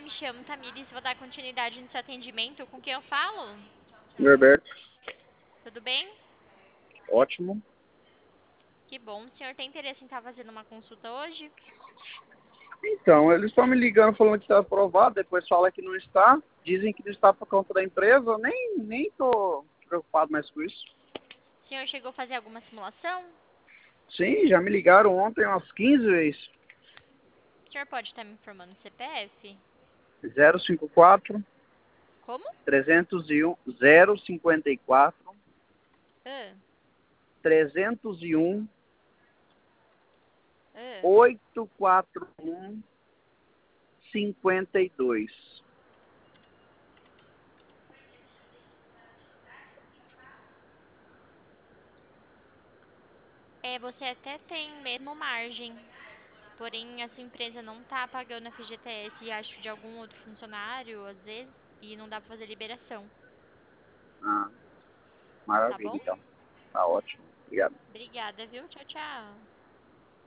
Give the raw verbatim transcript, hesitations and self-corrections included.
me chamo Tamires, vou dar continuidade no seu atendimento. Com quem eu falo? Norberto, Tudo bem? ótimo. Que bom. O senhor tem interesse em estar fazendo uma consulta hoje? Então, eles estão me ligando falando que está aprovado, depois fala que não está. Dizem que não está por conta da empresa. Nem, nem tô preocupado mais com isso. O senhor chegou a fazer alguma simulação? Sim, já me ligaram ontem umas quinze vezes. O senhor pode estar me informando o C P F? zero cinco quatro, Como? trezentos e um, zero cinquenta e quatro, Ah, trezentos e um, ah. oitocentos e quarenta e um, cinquenta e dois. É, você até tem mesmo margem, porém essa empresa não tá pagando F G T S, acho de algum outro funcionário, às vezes, e não dá pra fazer liberação, Ah, tá maravilha, bom? então. Tá ótimo. Obrigado. Obrigada, viu? Tchau, tchau.